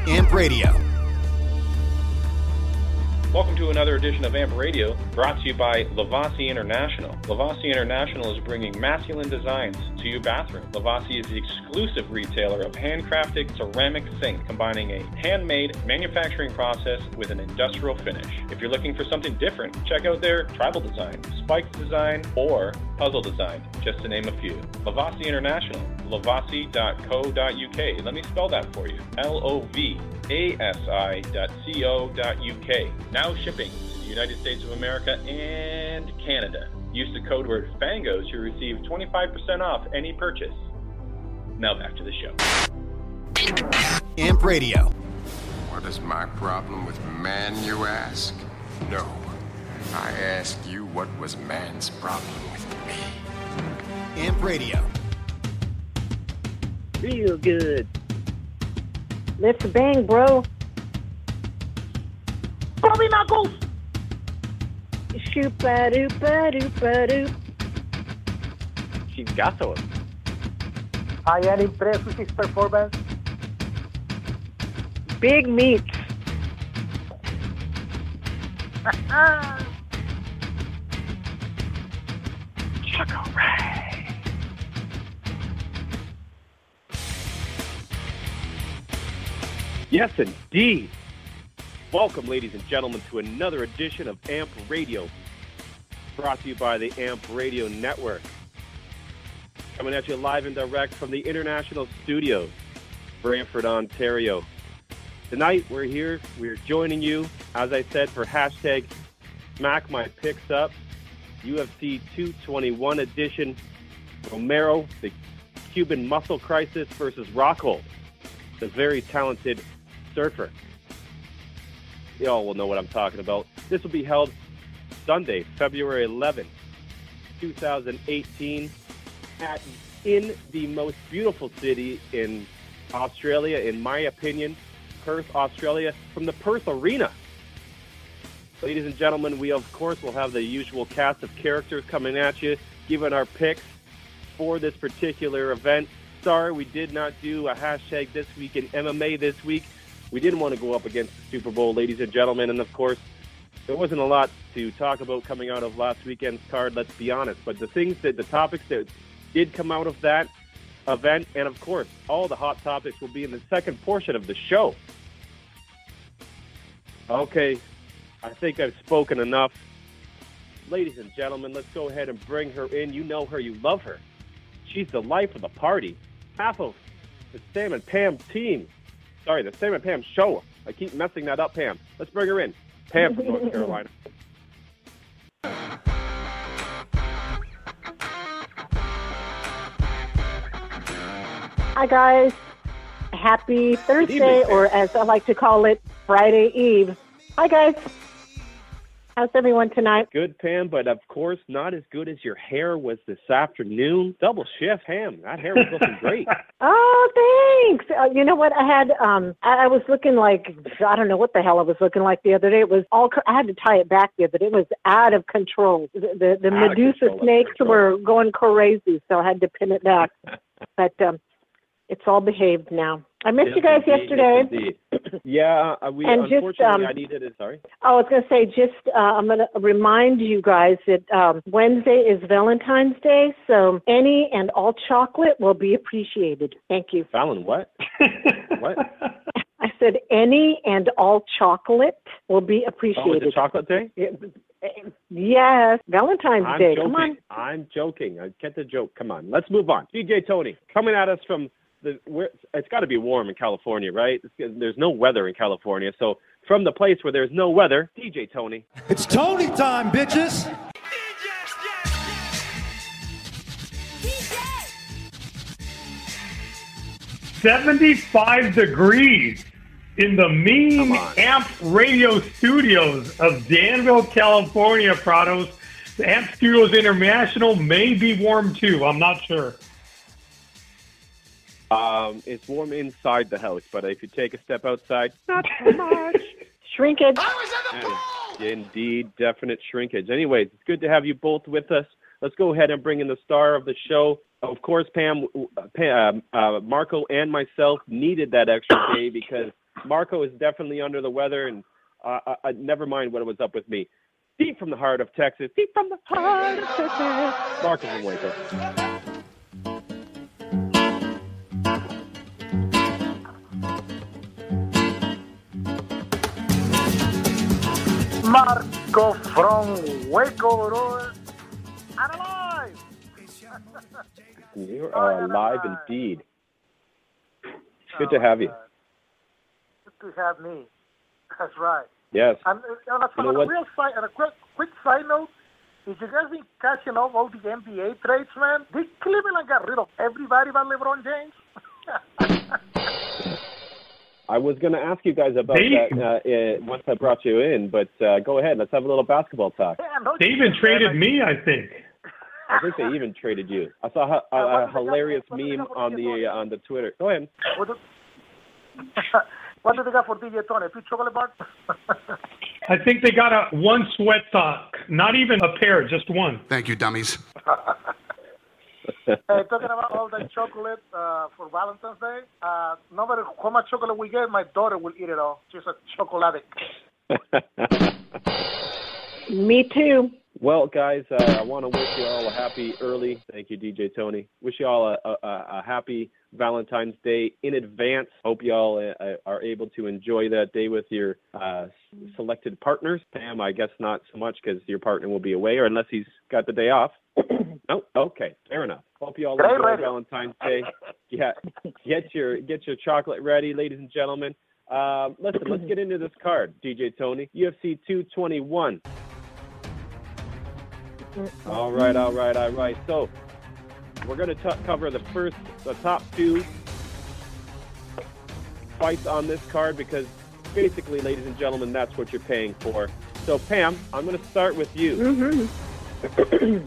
AMP Radio. Welcome to another edition of AMP Radio, brought to you by Lavasi International. Lavasi International is bringing masculine designs to your bathroom. Lavasi is the exclusive retailer of handcrafted ceramic sink, combining a handmade manufacturing process with an industrial finish. If you're looking for something different, check out their tribal design, spiked design, or puzzle design, just to name a few. Lavasi International, lavasi.co.uk. Let me spell that for you. LOVASI.co.uk. Now shipping to the United States of America and Canada. Use the code word FANGOS to receive 25% off any purchase. Now back to the show. AMP Radio. What is my problem with man, you ask? No. I ask you, what was man's problem with me? AMP Radio. Real good. Let's bang, bro. Bobby Knuckles! Shoop-a-doop-a-doop-a-doop. Chingazo. Hayan impresso his performance. Big meats. Choco Ray. Yes, indeed. Welcome, ladies and gentlemen, to another edition of AMP Radio, brought to you by the AMP Radio Network. Coming at you live and direct from the International Studios, Brantford, Ontario. Tonight, we're here. We're joining you, as I said, for hashtag Smack My Picks Up, UFC 221 edition. Romero, the Cuban Muscle Crisis versus Rockhold, the very talented surfer. You all will know what I'm talking about. This will be held Sunday, February 11th, 2018, in the most beautiful city in Australia, in my opinion, Perth, Australia, from the Perth Arena. Ladies and gentlemen, we of course will have the usual cast of characters coming at you, giving our picks for this particular event. Sorry, we did not do a hashtag this week in MMA this week. We didn't want to go up against the Super Bowl, ladies and gentlemen, and of course, there wasn't a lot to talk about coming out of last weekend's card, let's be honest. But the topics that did come out of that event, and of course, all the hot topics will be in the second portion of the show. Okay, I think I've spoken enough. Ladies and gentlemen, let's go ahead and bring her in. You know her, you love her. She's the life of the party. Half of the Sam and Pam team. Sorry, the Sam and Pam show. I keep messing that up, Pam. Let's bring her in. Pam from North Carolina. Hi, guys. Happy Thursday, or as I like to call it, Friday Eve. Hi, guys. How's everyone tonight? Good, Pam, but of course not as good as your hair was this afternoon. Double shift, Pam. That hair was looking great. Oh, thanks. You know what? I had, I was looking like, I don't know what the hell I was looking like the other day. It was all, I had to tie it back there, but it was out of control. The Medusa snakes were going crazy, so I had to pin it back. But it's all behaved now. I missed you guys yesterday. Yeah, unfortunately, I needed it. Sorry. I was going to say, I'm going to remind you guys that Wednesday is Valentine's Day, so any and all chocolate will be appreciated. Thank you. Fallon, what? What? I said any and all chocolate will be appreciated. Oh, is it chocolate day? Yes, Valentine's Day. Joking. Come on. I'm joking. I get the joke. Come on. Let's move on. DJ Tony, coming at us from it's got to be warm in California, right? There's no weather in California. So from the place where there's no weather, DJ Tony. It's Tony time, bitches. 75 degrees in the mean AMP Radio studios of Danville, California, Prados. The AMP Studios International may be warm too. I'm not sure. It's warm inside the house, but if you take a step outside, not so much. Shrinkage. I was in the pool! Indeed, definite shrinkage. Anyways, it's good to have you both with us. Let's go ahead and bring in the star of the show. Of course, Pam, Marco and myself needed that extra day because Marco is definitely under the weather, and never mind what was up with me. Deep from the heart of Texas. Deep from the heart of Texas. Marco from Waco. Marco from Waco, bro. And alive! You are alive indeed. Good to have you. Good to have me. That's right. Yes. And on a quick side note, if you guys been catching up all the NBA trades, man, did Cleveland got rid of everybody but LeBron James? I was going to ask you guys about that once I brought you in, but go ahead. Let's have a little basketball talk. They even traded me, I think. I think they even traded you. I saw a hilarious meme on the Twitter. Go ahead. What do they got for DJ Tony? A few chocolate bars? I think they got one sweat sock. Not even a pair, just one. Thank you, dummies. Talking about all that chocolate for Valentine's Day, no matter how much chocolate we get, my daughter will eat it all. She's a chocolate addict. Me too. Well, guys, I want to wish you all a happy early. Thank you, DJ Tony. Wish you all a happy Valentine's Day in advance. Hope you all are able to enjoy that day with your selected partners. Pam, I guess not so much because your partner will be away, or unless he's got the day off. Oh, okay, fair enough. Hope you all enjoy Valentine's Day. Yeah, get your chocolate ready, ladies and gentlemen. Listen, let's get into this card, DJ Tony. UFC 221. All right. So we're going to cover the top two fights on this card because basically, ladies and gentlemen, that's what you're paying for. So, Pam, I'm going to start with you. Mm-hmm.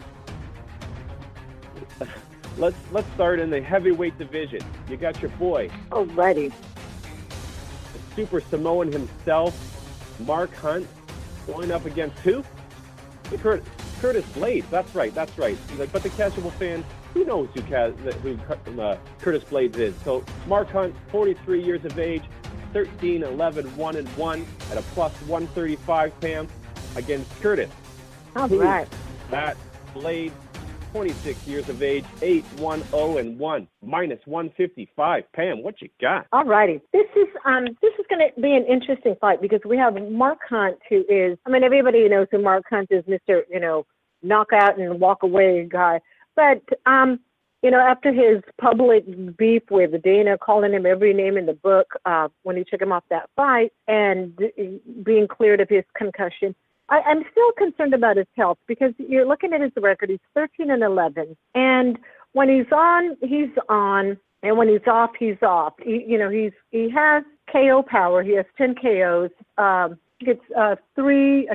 Let's start in the heavyweight division. You got your boy. Alrighty. The Super Samoan himself, Mark Hunt, going up against who? Curtis Blaydes. That's right. But the casual fan, who knows who Curtis Blaydes is? So Mark Hunt, 43 years of age, 13-11, 1-1 at a plus 135, Pam, against Curtis. All right. That Blaydes, 26 years of age, 8-1-0-1, minus 155. Pam, what you got? All righty. This is going to be an interesting fight because we have Mark Hunt, who is, everybody knows who Mark Hunt is, Mr., knockout and walk away guy. But, after his public beef with Dana, calling him every name in the book when he took him off that fight and being cleared of his concussion, I'm still concerned about his health because you're looking at his record. He's 13-11. And when he's on, he's on. And when he's off, he's off. He has KO power. He has 10 KOs. It's three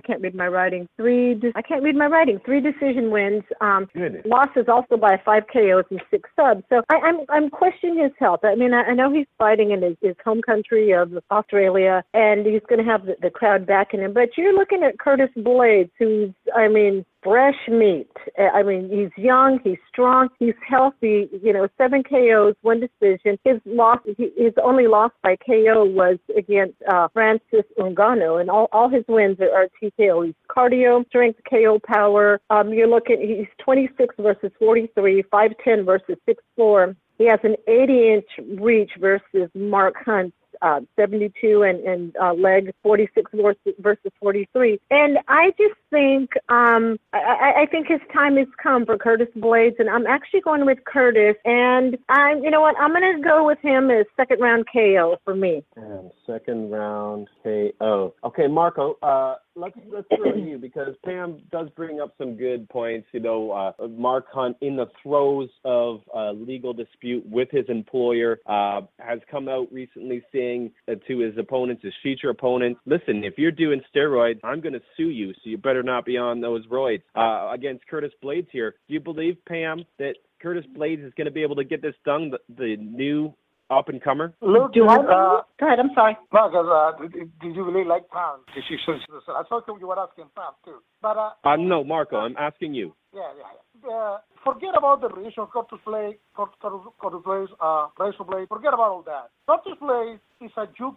decision wins. Losses also by 5 KOs and 6 subs. So I'm questioning his health. I know he's fighting in his home country of Australia, and he's going to have the crowd backing him. But you're looking at Curtis Blaydes, who's, fresh meat. He's young, he's strong, he's healthy. 7 KOs, 1 decision. His only loss by KO was against Francis Ngannou, and all his wins are TKO. He's cardio, strength, KO power. He's 26 versus 43, 5'10 versus 6'4. He has an 80-inch reach versus Mark Hunt's 72 and leg 46 versus 43. And I just think I think his time has come for Curtis Blaydes, and I'm actually going with Curtis. And I'm going to go with him as second round KO for me. And second round KO. Okay, Marco. Let's throw to you because Pam does bring up some good points. Mark Hunt, in the throes of a legal dispute with his employer, has come out recently saying to his opponents, his future opponents, listen, if you're doing steroids, I'm going to sue you, so you better not be on those roids. Against Curtis Blaydes here, do you believe, Pam, that Curtis Blaydes is going to be able to get this done, the new up-and-comer? Luke, go ahead, I'm sorry. No, because did you really like Pam? I thought you were asking Pam, too. But no, Marco, I'm asking you. Yeah. Forget about the reason Curtis Blaydes, Razor Blade. Forget about all that. Curtis Blaydes is a JUCO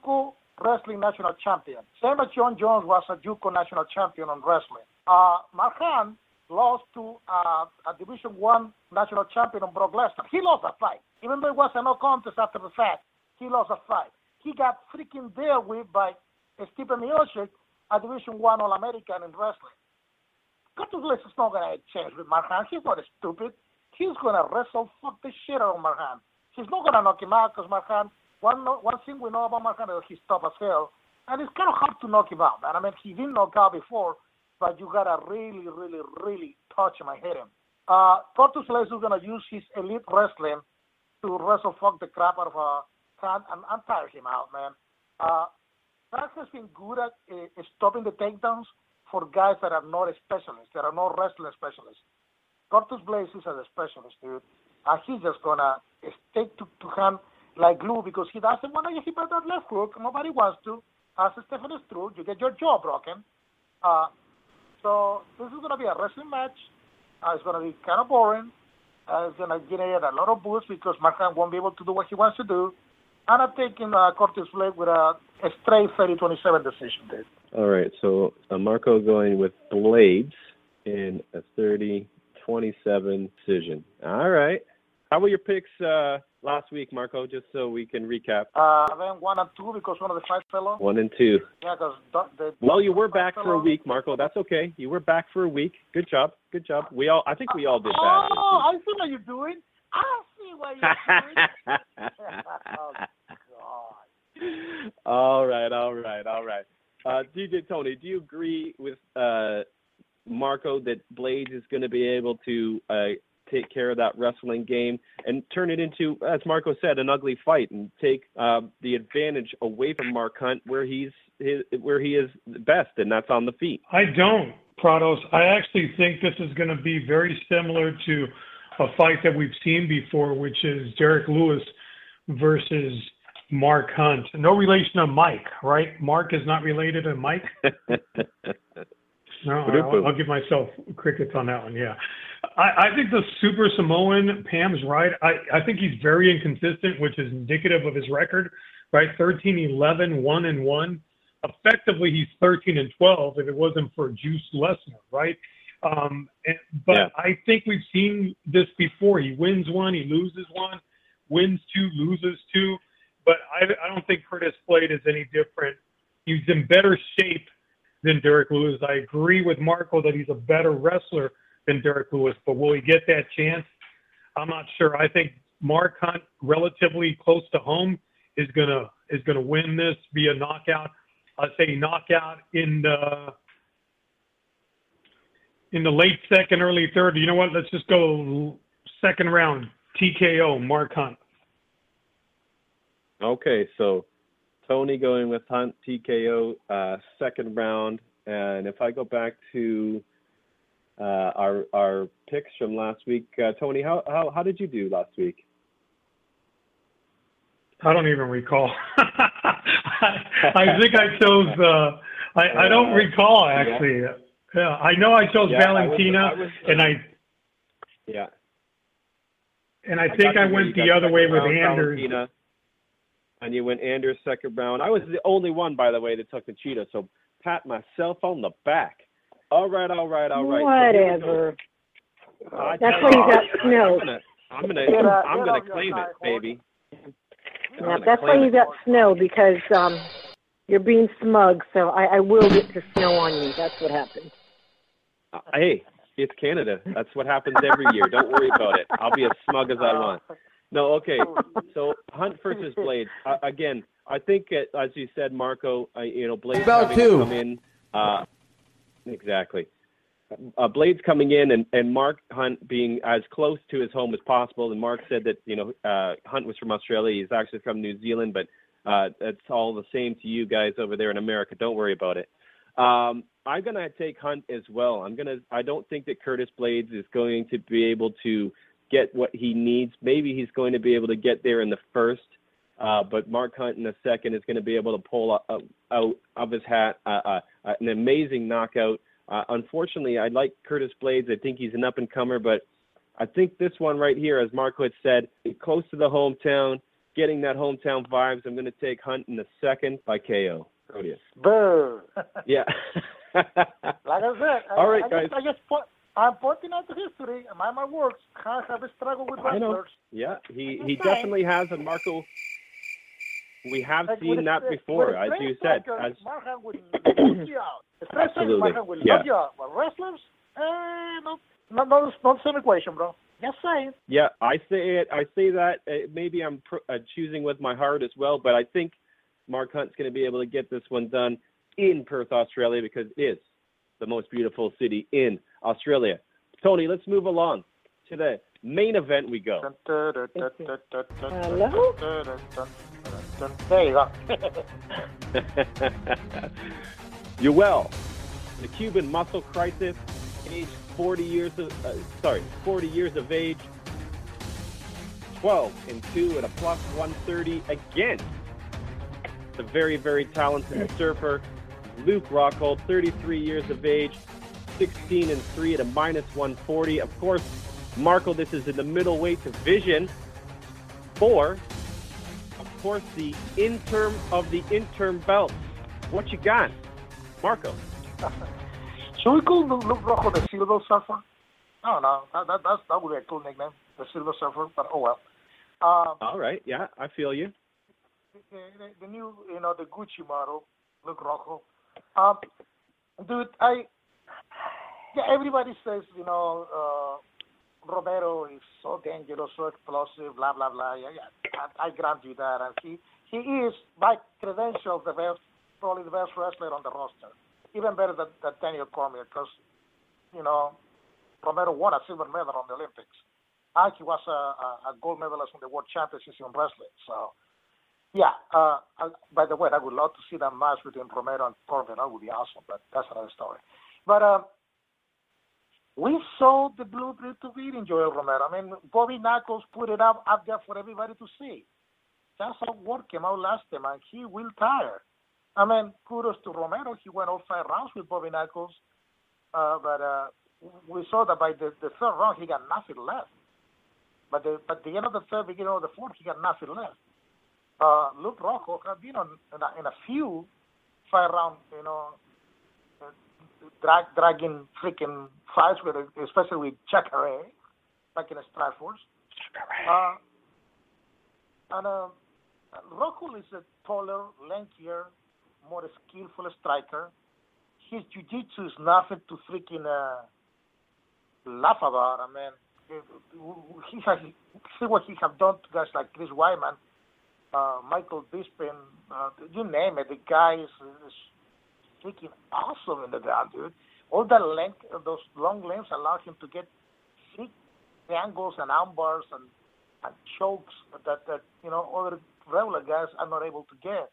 wrestling national champion. Same as John Jones was a JUCO national champion on wrestling. Mark Hunt lost to a Division I national champion on Brock Lesnar. He lost that fight. Even though it was a no contest after the fact, he lost a fight. He got freaking dealt with by Stipe Miocic, a Division I All-American in wrestling. Curtis Blades is not going to change with Mark Hunt. He's not stupid. He's going to wrestle fuck the shit out of Mark Hunt. He's not going to knock him out because Mark Hunt, one thing we know about Mark Hunt is he's tough as hell. And it's kind of hard to knock him out, man. I mean, he didn't knock out before, but you got to really, really, really touch him and hit him. Curtis Blades is going to use his elite wrestling to wrestle fuck the crap out of Hunt and tire him out, man. Hunt has been good at stopping the takedowns for guys that are not specialists, that are not wrestling specialists. Curtis Blades is a specialist, dude. He's just going to stick to Hunt like glue because he doesn't want to get hit by that left hook. Nobody wants to. As Stephanie Struve, you get your jaw broken. So this is going to be a wrestling match. It's going to be kind of boring. It's going to generate a lot of boost because Mark Hunt won't be able to do what he wants to do. And I'm taking Curtis Blades with a straight 30-27 decision, dude. All right, so Marco going with Blades in a 30-27 decision. All right. How were your picks last week, Marco, just so we can recap? I went 1 and 2 because one of the fights fell off. 1 and 2. Yeah, because well, you were back for a week, Marco. That's okay. You were back for a week. Good job. Good job. I think we all did that. Oh, I see what you're doing. I see what you're doing. Oh, God. All right. DJ Tony, do you agree with Marco that Blades is going to be able to take care of that wrestling game and turn it into, as Marco said, an ugly fight and take the advantage away from Mark Hunt where he is best, and that's on the feet? I don't, Prados. I actually think this is going to be very similar to a fight that we've seen before, which is Derek Lewis versus Mark Hunt. No relation to Mike, right? Mark is not related to Mike. No, I'll give myself crickets on that one, yeah. I think the Super Samoan, Pam's right. I think he's very inconsistent, which is indicative of his record, right? 13-11, 1-1. Effectively, he's 13-12 if it wasn't for Juice Lesnar, right? But I think we've seen this before. He wins one, he loses one, wins two, loses two. But I don't think Curtis Blades is any different. He's in better shape than Derek Lewis. I agree with Marco that he's a better wrestler than Derek Lewis, but will he get that chance? I'm not sure. I think Mark Hunt, relatively close to home, is gonna win this via knockout. I'd say knockout in the late second, early third. You know what? Let's just go second round, TKO, Mark Hunt. Okay, so Tony going with Hunt, TKO, second round. And if I go back to our picks from last week, Tony, how did you do last week? I don't even recall. I think I chose. I don't recall actually. Yeah, I know I chose Valentina, and I think I went the other way with Anders. Valentina. And you went Anders second round. I was the only one, by the way, that took the Cheetah. So pat myself on the back. All right. Whatever. That's why you got snow. I'm gonna claim it, baby. Yeah, that's why you got snow, because you're being smug. So I will get the snow on you. That's what happened. Hey, it's Canada. That's what happens every year. Don't worry about it. I'll be as smug as I want. No, okay. So Hunt versus Blades. Again, I think, as you said, Marco, Blades having to come in. Exactly. Blades coming in and Mark Hunt being as close to his home as possible. And Mark said that, Hunt was from Australia. He's actually from New Zealand, but it's all the same to you guys over there in America. Don't worry about it. I'm going to take Hunt as well. I don't think that Curtis Blades is going to be able to get what he needs. Maybe he's going to be able to get there in the first, but Mark Hunt in the second is going to be able to pull out of his hat an amazing knockout. Unfortunately, I like Curtis Blades. I think he's an up-and-comer, but I think this one right here, as Marco had said, close to the hometown, getting that hometown vibes. I'm going to take Hunt in the second by KO. Proteus. Boo. Yeah. Like I said, all right, guys. I'm pointing out the history. My words. Hunt have a struggle with wrestlers. I know. Yeah, he definitely has, and Marco, we have seen that before, as you said. Marhan will knock you out. Absolutely. Marhan will knock you out. But wrestlers, not the same equation, bro. Just saying. Yeah, I say that. Maybe I'm choosing with my heart as well, but I think Mark Hunt's going to be able to get this one done in Perth, Australia, because it is the most beautiful city in Australia. Tony, let's move along to the main event we go. Hello? There you go. Yoel, the Cuban muscle crisis, age 40 years of age, 12-2 at a plus 130 against the very, very talented surfer, Luke Rockhold, 33 years of age, 16-3 at a minus 140. Of course, Marco, this is in the middleweight division for, of course, the interim of the interim belt. What you got, Marco? Should we call Luke Rojo the Silver Surfer? I don't know. That would be a cool nickname, the Silver Surfer, but oh well. All right, yeah, I feel you. The new, the Gucci model, Luke Rojo. Dude, everybody says, Romero is so dangerous, so explosive, blah, blah, blah. Yeah, I grant you that. And he is, by credentials, probably the best wrestler on the roster. Even better than Daniel Cormier, because, Romero won a silver medal on the Olympics. And he was a gold medalist on the World Championships in wrestling. So, yeah. By the way, I would love to see that match between Romero and Cormier. That would be awesome, but that's another story. But we saw the blueprint to beating Joel Romero. I mean, Bobby Knuckles put it up there for everybody to see. That's how word came out last time, and he will tire. I mean, kudos to Romero. He went all 5 rounds with Bobby Knuckles. But we saw that by the third round, he got nothing left. But at the end of the third, beginning of the fourth, he got nothing left. Luke Rojo had been in a few 5-round, dragging freaking fights, especially with Jacare back in the Strikeforce. And Rojo is a taller, lankier, more skillful striker. His jiu-jitsu is nothing to freaking laugh about. I mean, see what he have done to guys like Chris Weidman, Michael Bisping, you name it. The guy is freaking awesome in the ground, dude. All that length, those long limbs allow him to get thick angles and arm bars and chokes that other regular guys are not able to get.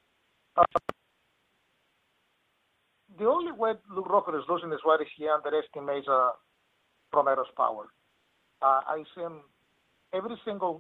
The only way Luke Rojo is losing is why he underestimates Romero's power. I see him every single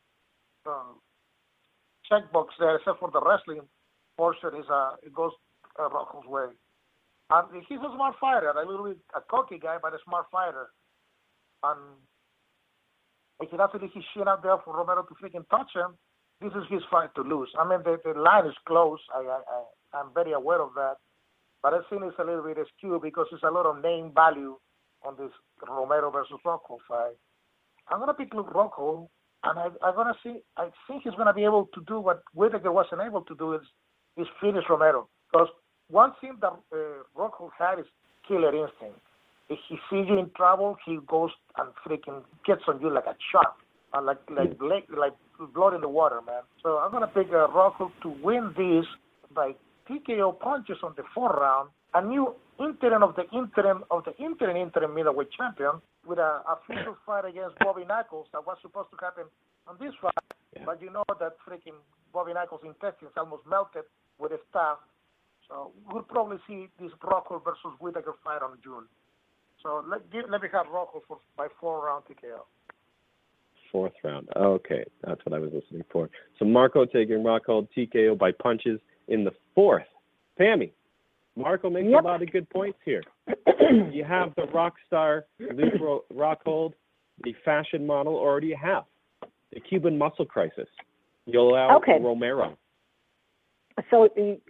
checkbox there, except for the wrestling portion, it goes Rojo's way. And he's a smart fighter, a little bit a cocky guy, but a smart fighter. And if he doesn't leave his shin out there for Romero to freaking touch him, this is his fight to lose. I mean, the line is close. I'm very aware of that. But I think it's a little bit askew because there's a lot of name value on this Romero versus Rojo fight. I'm going to pick Luke Rojo, and I'm going to see. I think he's going to be able to do what Whittaker wasn't able to do is finish Romero. Because one thing that Rojo had is killer instinct. If he sees you in trouble, he goes and freaking gets on you like a shark, like blood in the water, man. So I'm going to pick Rojo to win this by TKO punches on the 4th round, a new interim middleweight champion with a official fight against Bobby Knuckles that was supposed to happen on this fight, but you know that freaking Bobby Knuckles' intestines almost melted with his staff. So we'll probably see this Rojo versus Whittaker fight on June. So let me have Rojo by 4-round TKO. 4th round. Okay, that's what I was listening for. So Marco taking Rockhold TKO by punches in the 4th. Pammy, Marco makes a lot of good points here. You have the rock star Luke Rockhold, the fashion model, or do you have the Cuban muscle crisis? Yoel Romero. So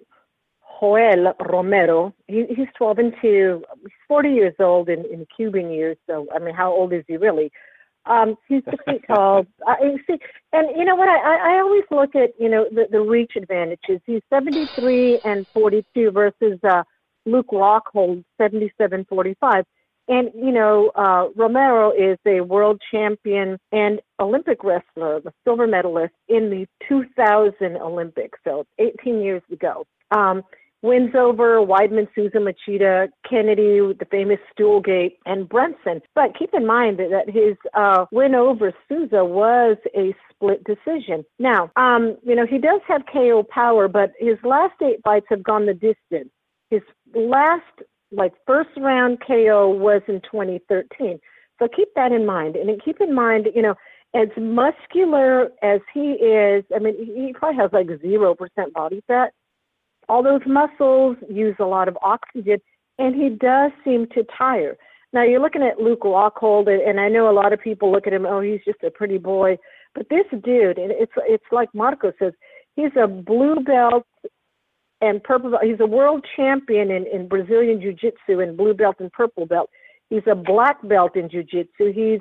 Joel Romero, he's 12 and 2. He's 40 years old in Cuban years. So, I mean, how old is he really? He's 6 feet tall. See, and you know what? I always look at, the reach advantages. He's 73 and 42 versus Luke Rockhold, 77-45. And, Romero is a world champion and Olympic wrestler, a silver medalist in the 2000 Olympics, so 18 years ago. Wins over Weidman, Souza, Machida, Kennedy, the famous Stoolgate, and Brunson. But keep in mind that his win over Souza was a split decision. Now, he does have KO power, but his last 8 fights have gone the distance. His last first round KO was in 2013. So keep that in mind. And keep in mind, as muscular as he is, I mean, he probably has 0% body fat. All those muscles use a lot of oxygen, and he does seem to tire. Now, you're looking at Luke Rockhold, and I know a lot of people look at him, oh, he's just a pretty boy. But this dude, and it's like Marco says, he's a blue belt and purple belt. He's a world champion in Brazilian Jiu-Jitsu and blue belt and purple belt. He's a black belt in Jiu-Jitsu. He's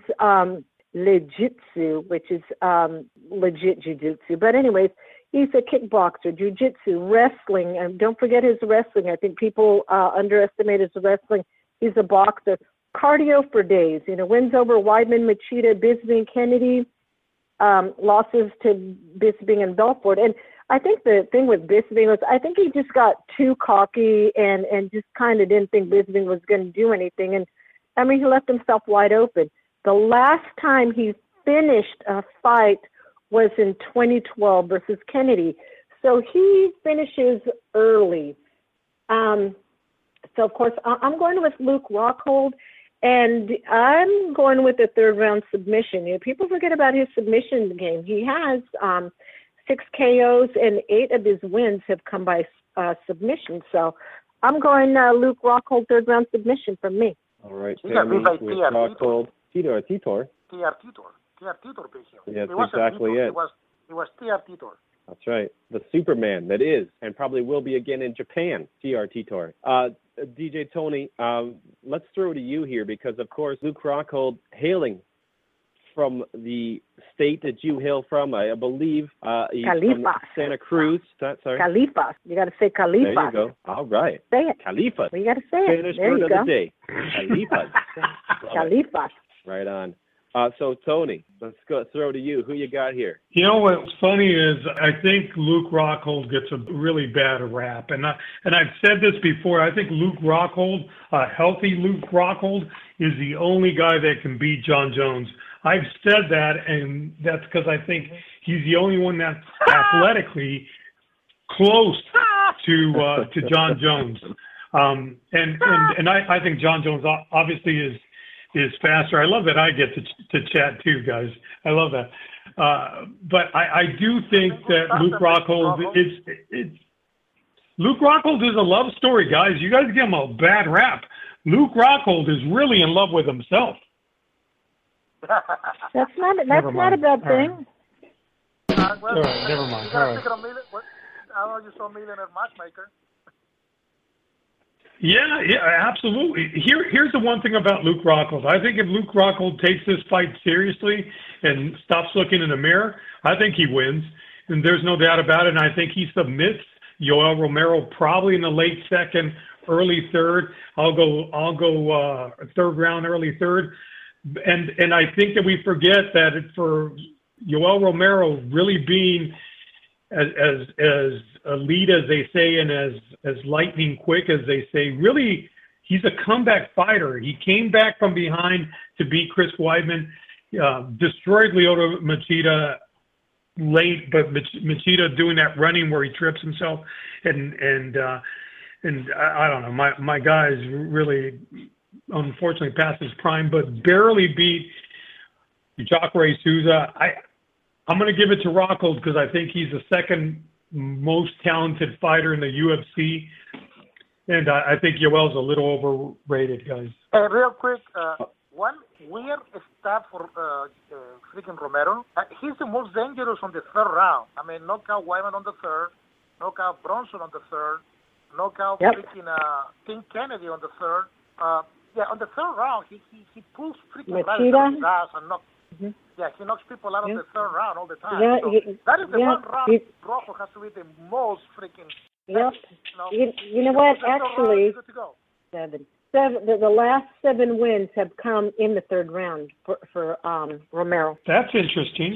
Jiu-Jitsu, which is legit Jiu-Jitsu. But anyways, he's a kickboxer, Jiu-Jitsu, wrestling. And don't forget his wrestling. I think people underestimate his wrestling. He's a boxer. Cardio for days. Wins over Weidman, Machida, Bisping, Kennedy, losses to Bisping and Belfort. And I think the thing with Bisping was I think he just got too cocky and just kind of didn't think Bisping was going to do anything. And, I mean, he left himself wide open. The last time he finished a fight was in 2012 versus Kennedy. So he finishes early. So, of course, I'm going with Luke Rockhold, and I'm going with a third-round submission. People forget about his submission game. He has 6 KOs, and 8 of his wins have come by submission. So I'm going Luke Rockhold, third-round submission from me. All right, Tammy with Rockhold. Titor. Titor beat him. Yeah, that's exactly it. It was TR Titor. That's right. The Superman that is, and probably will be again in Japan, TR Titor. DJ Tony, let's throw to you here because, of course, Luke Rockhold, hailing from the state that you hail from, I believe, he's from Santa Cruz. Sorry. Califas. You got to say Califas. There you go. All right. Say it. Califas. Well, you got to say it. Spanish there word you of go. the day. Califas. Califas. Right on. So, Tony, let's go throw to you. Who you got here? You know what's funny is I think Luke Rockhold gets a really bad rap. And I've said this before. I think Luke Rockhold, a healthy Luke Rockhold, is the only guy that can beat John Jones. I've said that, and that's because I think he's the only one that's athletically close to John Jones. And I think John Jones obviously is faster. I love that I get to chat too, guys. I love that. But I do think that Luke Rockhold Luke Rockhold is a love story, guys. You guys give him a bad rap. Luke Rockhold is really in love with himself. That's not a bad thing. Well, all right, never mind. All right. I know you saw Millionaire Matchmaker. Yeah, absolutely. Here's the one thing about Luke Rockhold. I think if Luke Rockhold takes this fight seriously and stops looking in the mirror, I think he wins. And there's no doubt about it. And I think he submits Yoel Romero probably in the late second, early third. I'll go third round, early third. And I think that we forget that for Yoel Romero really being as elite as they say and as lightning quick as they say, really he's a comeback fighter. He came back from behind to beat Chris Weidman, destroyed Lyoto Machida late, but Machida doing that running where he trips himself, and I don't know, my guy's really unfortunately past his prime, but barely beat Jacare Souza. I'm going to give it to Rockhold because I think he's the second most talented fighter in the UFC, and I think Yoel's a little overrated, guys. Real quick, weird start for freaking Romero. He's the most dangerous on the third round. I mean, knockout Wyman on the third, knockout Bronson on the third, knockout freaking King Kennedy on the third. On the third round, he pulls freaking his ass and knocks. Mm-hmm. Yeah, he knocks people out of the third round all the time. Yeah, so that is the one round Rojo has to be the most freaking. Yep. You know what? Actually, seven. The last 7 wins have come in the third round for Romero. That's interesting.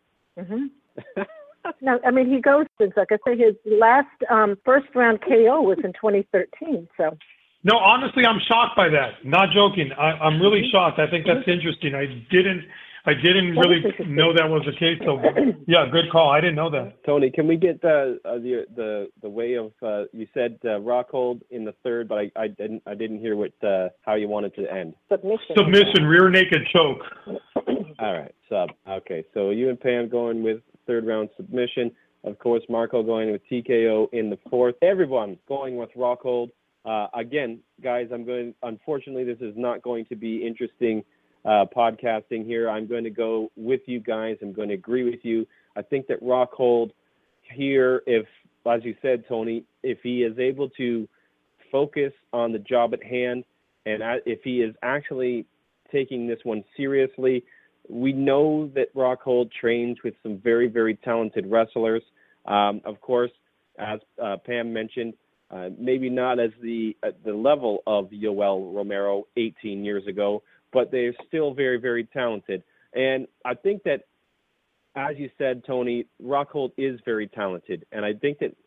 No, I mean, he goes since, like I say, his last first round KO was in 2013. So. No, honestly, I'm shocked by that. Not joking. I'm really shocked. I think that's interesting. I didn't really know that was the case. So, yeah, good call. I didn't know that. Tony, can we get the way of you said Rockhold in the third, but I didn't hear what how you wanted to end. Submission. Rear naked choke. All right, sub. Okay, so you and Pam going with third round submission. Of course, Marco going with TKO in the fourth. Everyone going with Rockhold. Again, guys, unfortunately, this is not going to be interesting podcasting here. I'm going to go with you guys. I'm going to agree with you. I think that Rockhold here, if, as you said, Tony, if he is able to focus on the job at hand, and if he is actually taking this one seriously, we know that Rockhold trains with some very, very talented wrestlers. Of course, as Pam mentioned, maybe not at the level of Yoel Romero 18 years ago, but they're still very, very talented. And I think that, as you said, Tony, Rockhold is very talented. And I think that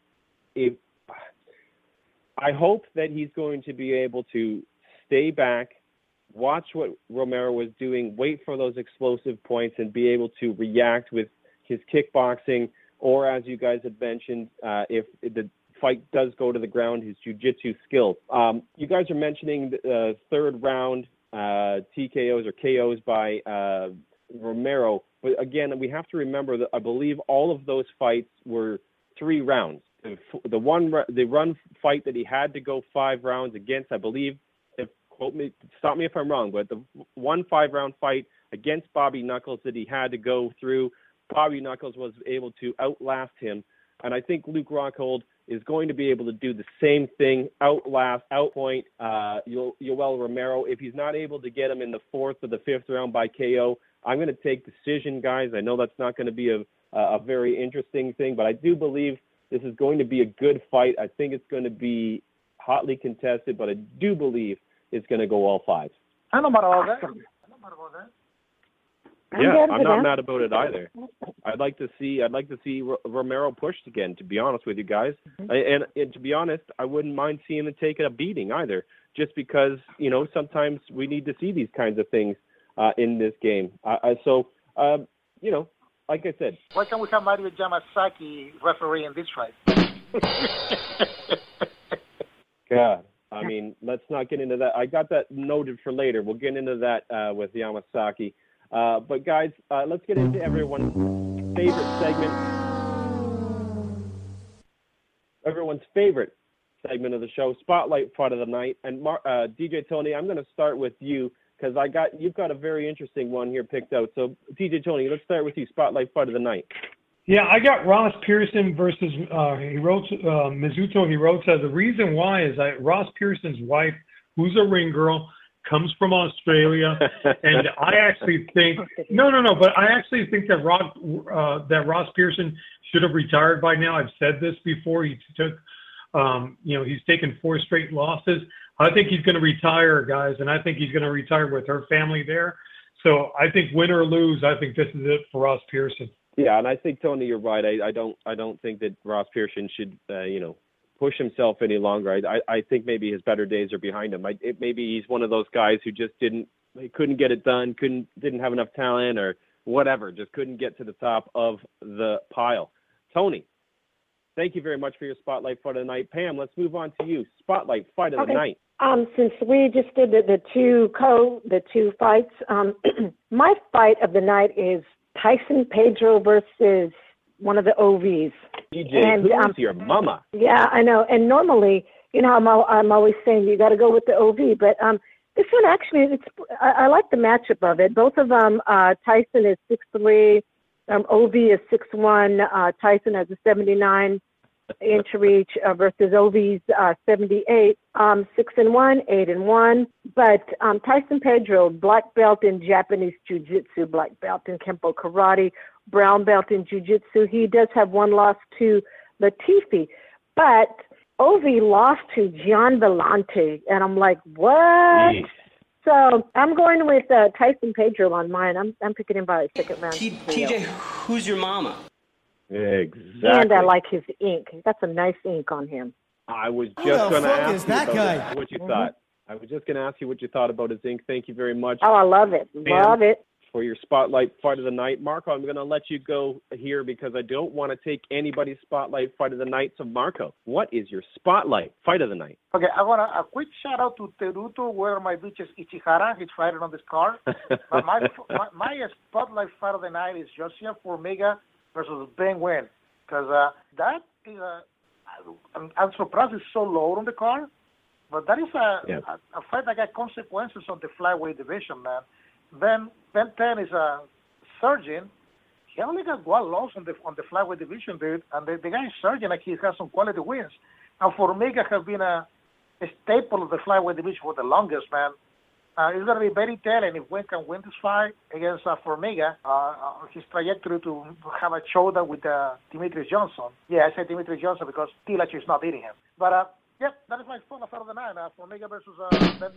I hope that he's going to be able to stay back, watch what Romero was doing, wait for those explosive points, and be able to react with his kickboxing, or, as you guys had mentioned, if the fight does go to the ground, his jiu-jitsu skills. You guys are mentioning the third round TKOs or KOs by Romero, but again, we have to remember that I believe all of those fights were 3 rounds. The run fight that he had to go 5 rounds against, I believe, stop me if I'm wrong, but the 1 5-round fight against Bobby Knuckles that he had to go through, Bobby Knuckles was able to outlast him, and I think Luke Rockhold is going to be able to do the same thing, outpoint Yoel Romero. If he's not able to get him in the 4th or the 5th round by KO, I'm going to take decision, guys. I know that's not going to be a very interesting thing, but I do believe this is going to be a good fight. I think it's going to be hotly contested, but I do believe it's going to go all 5. I know about all that. Yeah, I'm not mad about it either. I'd like to see Romero pushed again, to be honest with you guys. Mm-hmm. And to be honest, I wouldn't mind seeing him take a beating either, just because, sometimes we need to see these kinds of things in this game. So, like I said. Why can't we have Mario Yamasaki refereeing this fight? God. I mean, let's not get into that. I got that noted for later. We'll get into that with Yamasaki. But guys, let's get into everyone's favorite segment. Everyone's favorite segment of the show, Spotlight Fight of the Night. And DJ Tony, I'm going to start with you because you've got a very interesting one here picked out. So DJ Tony, let's start with you. Spotlight Fight of the Night. Yeah, I got Ross Pearson versus Mizuto Hirota. The reason why is that Ross Pearson's wife, who's a ring girl, comes from Australia, and I actually think but I actually think that Ross Pearson should have retired by now. I've said this before. He took, he's taken 4 straight losses. I think he's going to retire, guys, and I think he's going to retire with her family there. So I think win or lose, I think this is it for Ross Pearson. Yeah, and I think, Tony, you're right. I don't think that Ross Pearson should push himself any longer. I think maybe his better days are behind him. Maybe he's one of those guys who just couldn't get it done, didn't have enough talent or whatever, just couldn't get to the top of the pile. Tony, thank you very much for your Spotlight Fight of the Night. Pam, let's move on to you. Spotlight Fight of the Night. Since we just did the two fights, my fight of the night is Tyson Pedro versus one of the OVs. DJ, who's your mama? Yeah, I know. And normally, I'm always saying you got to go with the OV, but This one actually, I like the matchup of it. Both of them, Tyson is 6'3", Ovi is 6'1". Tyson has a 79-inch reach versus Ovi's 78. 6-1, 8-1. But Tyson Pedro, black belt in Japanese Jiu-Jitsu, black belt in Kempo Karate, brown belt in Jiu-Jitsu. He does have one loss to Latifi, but Ovi lost to Gian Vellante, and I'm like, what? Jeez. So I'm going with Tyson Pedro on mine. I'm picking him by a second round. TJ, who's your mama? Exactly. And I like his ink. He's got some nice ink on him. I was just going to ask you what you thought. I was just going to ask you what you thought about his ink. Thank you very much. Oh, I love it. Love it. For your Spotlight Fight of the Night. Marco, I'm going to let you go here because I don't want to take anybody's Spotlight Fight of the Night. So, Marco, what is your Spotlight Fight of the Night? Okay, I want a quick shout-out to Teruto, where my bitch is Ichihara. He's fighting on this card. But my Spotlight Fight of the Night is Yoshia Formiga versus Ben Nguyen. Because that is I'm surprised it's so low on the card. But that is a fight that got consequences on the flyweight division, man. Ben 10 is a surgeon. He only got one loss on the flyweight division, dude. And the guy is surgeon, like he has some quality wins. And Formiga has been a staple of the flyweight division for the longest, man. It's going to be very telling if Nguyen can win this fight against Formiga. His trajectory to have a showdown with Demetrius Johnson. Yeah, I said Demetrius Johnson because Tilach is not beating him. But that is my Spotlight Fight of the Night. Formiga versus Ben.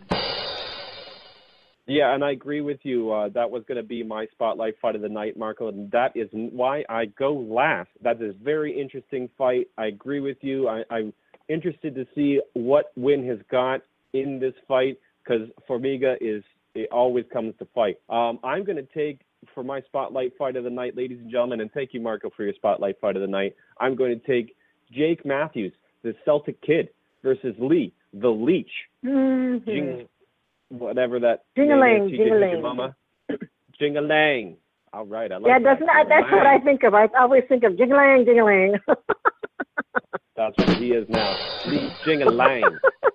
Yeah, and I agree with you. That was going to be my Spotlight Fight of the Night, Marco, and that is why I go last. That is a very interesting fight. I agree with you. I'm interested to see what Nguyen has got in this fight because Formiga it always comes to fight. I'm going to take, for my Spotlight Fight of the Night, ladies and gentlemen, and thank you, Marco, for your Spotlight Fight of the Night, I'm going to take Jake Matthews, the Celtic Kid, versus Lee, the Leech. Mm-hmm. Whatever that Jing-a-lang, name is, Jing-a-lang. Jing-a-lang. All right, I like that. that. That's what I think of. I always think of Jing-a-lang, Jing-a-lang. That's what he is now. Jing-a-lang.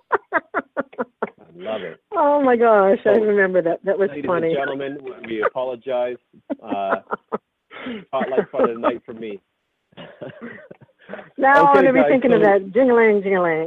I love it. Oh, my gosh. I remember that. That was ladies funny. Ladies and gentlemen, we apologize. Spotlight Fight of the Night for me. Now I'm going to be thinking of that. Jing-a-lang, Jing-a-lang.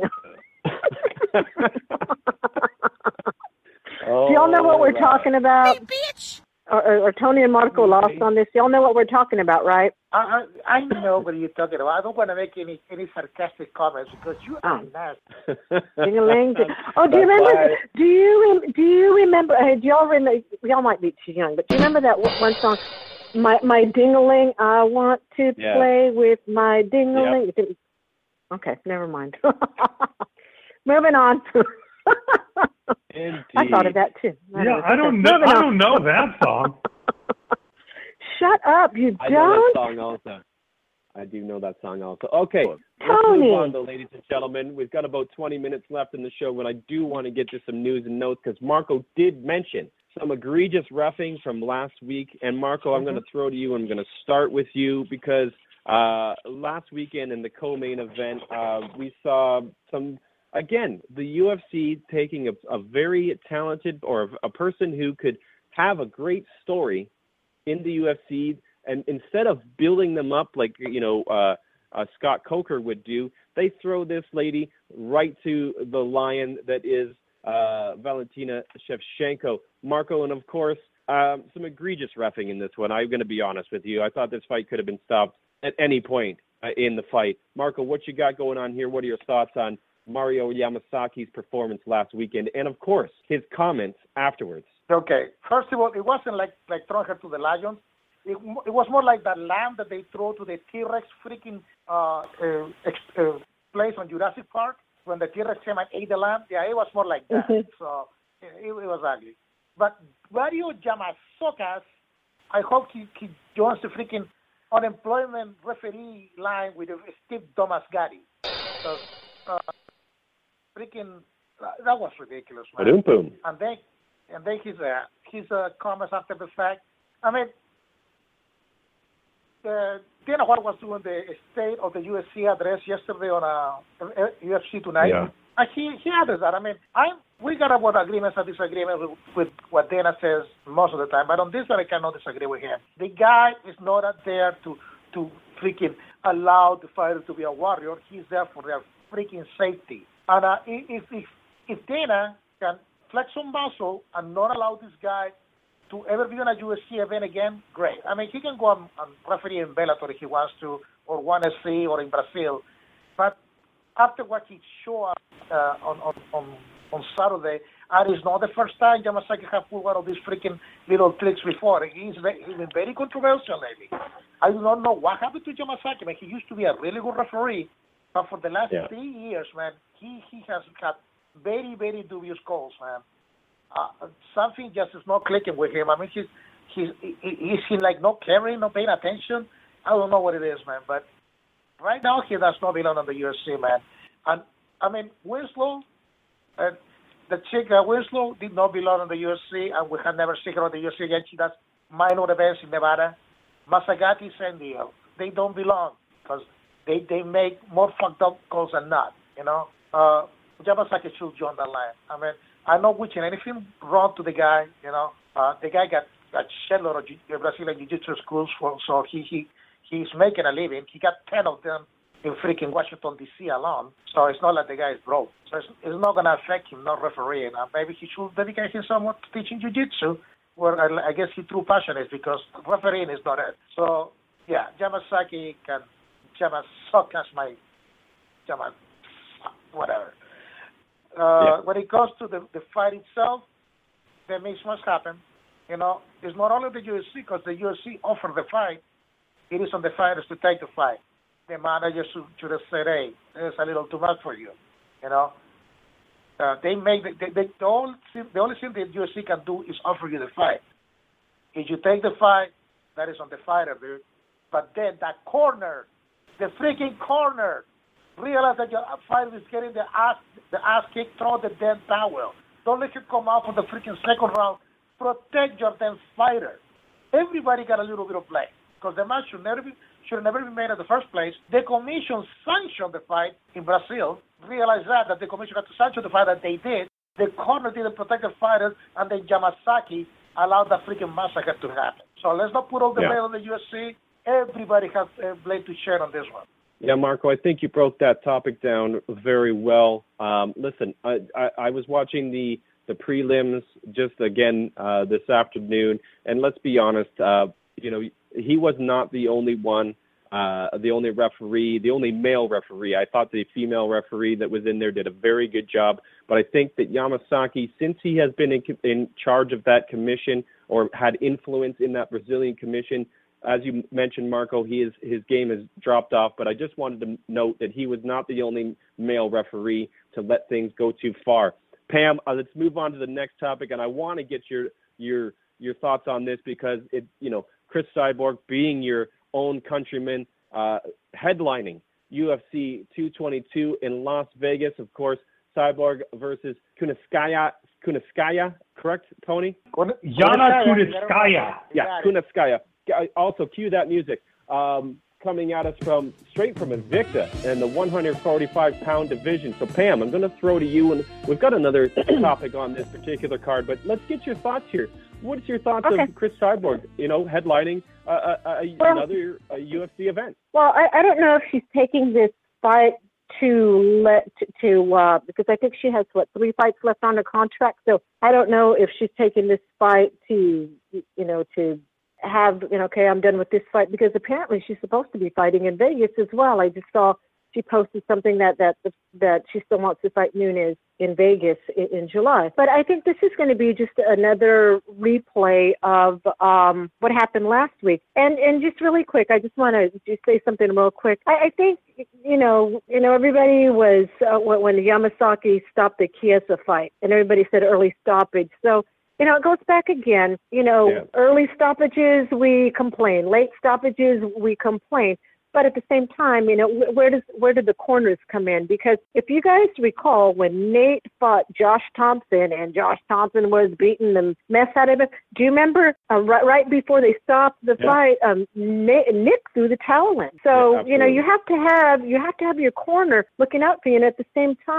Do y'all know what we're talking about? Hey, bitch! Or Tony and Marco lost on this. Y'all know what we're talking about, right? I know what you're talking about. I don't want to make any sarcastic comments because you are nasty. Ding-a-ling. Oh, do you remember? Do you remember? Do y'all remember? Y'all might be too young, but do you remember that one song? My ding-a-ling. I want to play with my ding-a-ling. Yep. Okay, never mind. Moving on. Indeed. I thought of that too. I don't know that song. Shut up, you don't? I know that song also. I do know that song also. Okay, Tony. Let's move on, though, ladies and gentlemen. We've got about 20 minutes left in the show, and I do want to get to some news and notes because Marco did mention some egregious reffing from last week. And Marco, I'm going to throw to you. I'm going to start with you because last weekend in the co-main event, we saw some. Again, the UFC taking a very talented or a person who could have a great story in the UFC, and instead of building them up like Scott Coker would do, they throw this lady right to the lion that is Valentina Shevchenko. Marco, and of course, some egregious reffing in this one. I'm going to be honest with you. I thought this fight could have been stopped at any point in the fight. Marco, what you got going on here? What are your thoughts on Mario Yamasaki's performance last weekend, and of course his comments afterwards? Okay, first of all, it wasn't like throwing her to the lions. It was more like that lamb that they throw to the T-Rex freaking place on Jurassic Park when the T-Rex came and ate the lamb. Yeah, it was more like that. So it was ugly. But Mario Yamasakas, I hope he joins the freaking unemployment referee line with Steve Domasgatti. So, that was ridiculous, man. Boom. And then his comments after the fact. I mean, Dana White was doing the State of the UFC address yesterday on UFC Tonight. Yeah. He handles that. I mean, we got about agreements and disagreements with what Dana says most of the time, but on this one I cannot disagree with him. The guy is not out there to freaking allow the fighter to be a warrior. He's there for their freaking safety. And if Dana can flex some muscle and not allow this guy to ever be on a UFC event again, great. I mean, he can go and referee in Bellator if he wants to, or 1SC, or in Brazil. But after what he showed on Saturday, and it's not the first time Yamasaki has pulled one of these freaking little tricks before. He's been very controversial lately. I do not know what happened to Yamasaki. Man, he used to be a really good referee, but for the last 3 years, man, he has had very, very dubious calls, man. Something just is not clicking with him. I mean, he's like not caring, not paying attention. I don't know what it is, man. But right now, he does not belong on the UFC, man. And I mean, Winslow, the chick Winslow did not belong on the UFC, and we have never seen her on the UFC again. She does minor events in Nevada. Masagati, same deal. They don't belong because they make more fucked up calls than not. You know, Yamasaki should join the line. I mean, I'm not wishing anything wrong to the guy. You know, the guy got a shitload of Brazilian jiu-jitsu schools, so he's making a living. He got 10 of them in freaking Washington, D.C. alone. So it's not like the guy is broke. So it's not going to affect him not refereeing. Maybe he should dedicate himself more to teaching jiu-jitsu, where I guess his true passion is, because refereeing is not it. So, yeah, Yamasaki can whatever. When it comes to the fight itself, the mismatch happen. You know, it's not only the UFC, because the UFC offered the fight. It is on the fighters to take the fight. The manager should have said, hey, it's a little too much for you. You know, the only thing the UFC can do is offer you the fight. If you take the fight, that is on the fighter, dude. But then that corner, the freaking corner, realize that your fighter is getting the ass kick, throw the damn towel. Don't let him come out for the freaking second round. Protect your damn fighter. Everybody got a little bit of blame, because the match should never be made in the first place. The commission sanctioned the fight in Brazil. Realized that the commission had to sanction the fight that they did. The corner didn't protect the fighters, and then Yamasaki allowed the freaking massacre to happen. So let's not put all the blame on the UFC. Everybody has blame to share on this one. Yeah, Marco, I think you broke that topic down very well. Listen, I was watching the prelims just again this afternoon, and let's be honest, he was not the only one, the only referee, the only male referee. I thought the female referee that was in there did a very good job, but I think that Yamasaki, since he has been in charge of that commission or had influence in that Brazilian commission, as you mentioned, Marco, his game has dropped off, but I just wanted to note that he was not the only male referee to let things go too far. Pam, let's move on to the next topic, and I want to get your thoughts on this, because Chris Cyborg, being your own countryman, headlining UFC 222 in Las Vegas, of course, Cyborg versus Kunitskaya, correct, Tony? Yana Kunitskaya. Yeah, Kunitskaya. Also, cue that music. Coming at us straight from Invicta in the 145-pound division. So, Pam, I'm going to throw to you, and we've got another topic on this particular card, but let's get your thoughts here. What's your thoughts of Chris Cyborg, headlining another UFC event? Well, I don't know if she's taking this fight because I think she has 3 fights left on her contract. So I don't know if she's taking this fight to have, okay, I'm done with this fight, because apparently she's supposed to be fighting in Vegas as well. I just saw she posted something that she still wants to fight Nunes in Vegas in July. But I think this is going to be just another replay of what happened last week. And just really quick, I just want to just say something real quick. I think, everybody was, when Yamasaki stopped the Chiesa fight, and everybody said early stoppage. So, it goes back again. Early stoppages, we complain. Late stoppages, we complain. But at the same time, where did the corners come in? Because if you guys recall, when Nate fought Josh Thompson, and Josh Thompson was beating the mess out of him, do you remember right before they stopped the fight, Nick threw the towel in. So you have to have your corner looking out for you, and at the same time,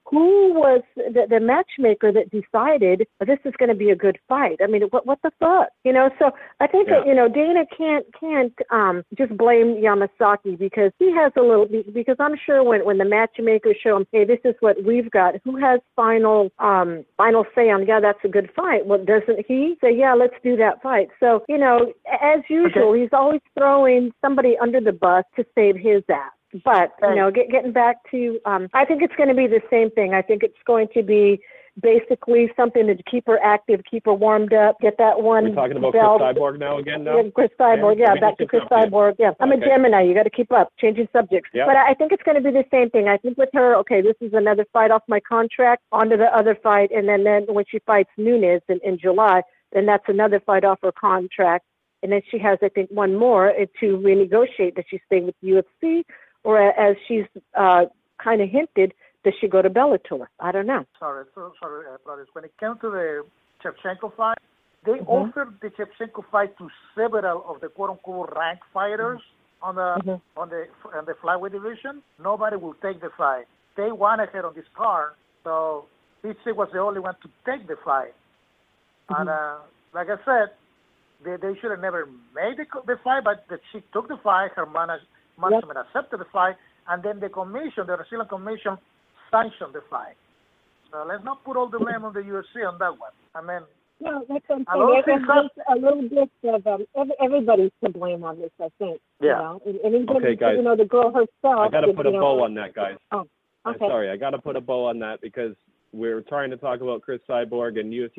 who was the matchmaker that decided this is going to be a good fight? I mean, what the fuck? So I think that, Dana can't just blame Yamasaki because he has a little, because I'm sure when the matchmakers show him, hey, this is what we've got, who has final say on, yeah, that's a good fight. Well, doesn't he say, yeah, let's do that fight? So, as usual, he's always throwing somebody under the bus to save his ass. But, getting back to, I think it's going to be the same thing. I think it's going to be basically something to keep her active, keep her warmed up, get that one. We're talking about belt. Chris Cyborg now again? Now? Yeah, Chris Cyborg, back to Chris Cyborg. Yeah, I'm a Gemini. You got to keep up, changing subjects. Yep. But I think it's going to be the same thing. I think with her, okay, this is another fight off my contract, on to the other fight, and then when she fights Nunes in July, then that's another fight off her contract. And then she has, I think, one more to renegotiate. Does she stay with UFC? Or as she's kind of hinted, does she go to Bellator? I don't know. Sorry, brothers. When it came to the Shevchenko fight, they offered the Shevchenko fight to several of the quote-unquote ranked fighters on the flyweight division. Nobody will take the fight. They wanted her on this card, so Fitzy was the only one to take the fight. And like I said, they should have never made the fight, but she took the fight. Her management accepted the fight, and then the Brazilian commission, sanctioned the fight. So let's not put all the blame on the UFC on that one. I mean, no, that's what I'm saying. There's a little bit of everybody's to blame on this, I think. Yeah. Okay, guys. The girl herself. I got to put a bow on that, guys. Oh, okay. I'm sorry, I got to put a bow on that because we're trying to talk about Chris Cyborg and UFC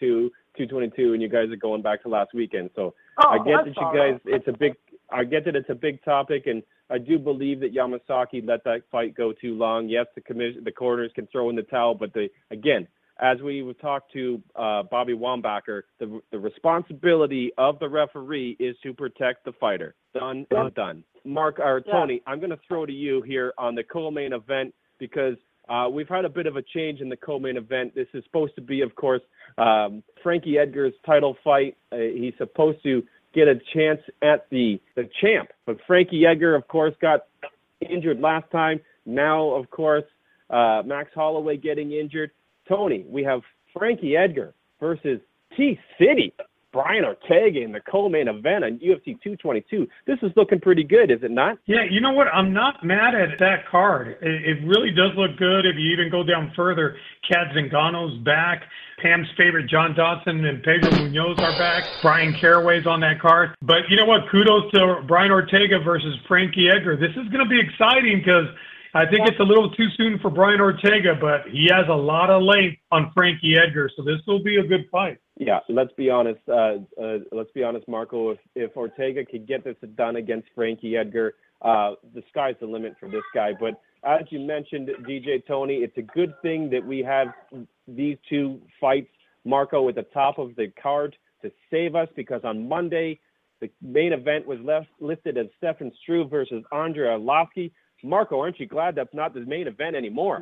222, and you guys are going back to last weekend. So I get that you guys, I get that it's a big topic, and I do believe that Yamasaki let that fight go too long. Yes, the corners can throw in the towel, but again, as we would talk to Bobby Wambacher, the responsibility of the referee is to protect the fighter. Done and done. Mark or Tony, I'm going to throw to you here on the co-main event because we've had a bit of a change in the co-main event. This is supposed to be, of course, Frankie Edgar's title fight. He's supposed to get a chance at the champ. But Frankie Edgar, of course, got injured last time. Now, of course, Max Holloway getting injured. Tony, we have Frankie Edgar versus T-City, Brian Ortega in the co-main event on UFC 222. This is looking pretty good, is it not? Yeah, you know what? I'm not mad at that card. It really does look good. If you even go down further, Kat Zingano's back. Pam's favorite, John Dodson and Pedro Munoz are back. Brian Caraway's on that card. But you know what? Kudos to Brian Ortega versus Frankie Edgar. This is going to be exciting because I think it's a little too soon for Brian Ortega, but he has a lot of length on Frankie Edgar, so this will be a good fight. Yeah, let's be honest. Marco. If Ortega could get this done against Frankie Edgar, the sky's the limit for this guy. But as you mentioned, DJ Tony, it's a good thing that we have these two fights, Marco, at the top of the card to save us, because on Monday, the main event was listed as Stefan Struve versus Andrei Arlovski. Marco, aren't you glad that's not the main event anymore?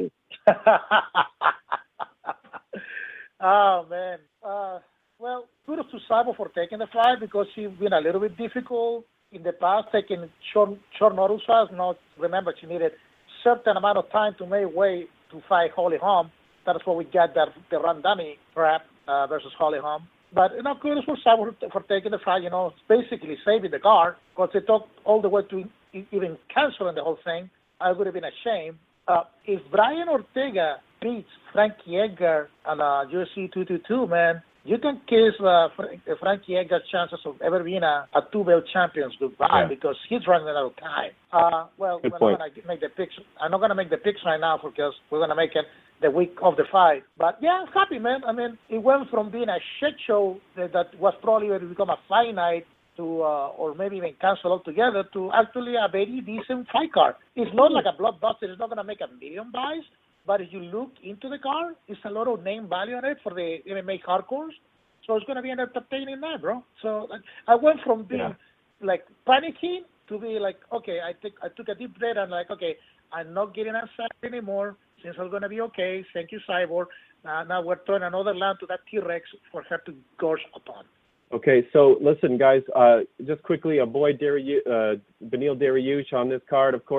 Oh, man. Well, kudos to Cyborg for taking the fight because she's been a little bit difficult in the past, taking short notice fights. Remember, she needed certain amount of time to make way to fight Holly Holm. That's why we got the Randami crap versus Holly Holm. But, kudos for Cyborg for taking the fight, basically saving the card because they took all the way to even canceling the whole thing. I would have been ashamed. If Brian Ortega beats Frankie Edgar on UFC 222, man, you can kiss Frankie Edgar's chances of ever being a two-belt champion goodbye because he's running out of time. We're not going to make the picks. I'm not going to make the picks right now because we're going to make it the week of the fight. But, yeah, I'm happy, man. I mean, it went from being a shit show that was probably going to become a fight night to, or maybe even cancel altogether, to actually a very decent fight card. It's not like a blockbuster. It's not going to make $1 million buys. But if you look into the card, it's a lot of name value on it for the MMA hardcores. So it's going to be an entertaining night, bro. So I went from being panicking to be like, okay, I took a deep breath and like, okay, I'm not getting upset anymore. Things are going to be okay. Thank you, Cyborg. Now we're throwing another lamb to that T-Rex for her to gorge upon. Okay, so listen, guys, just quickly, Beneil Dariush on this card, of course.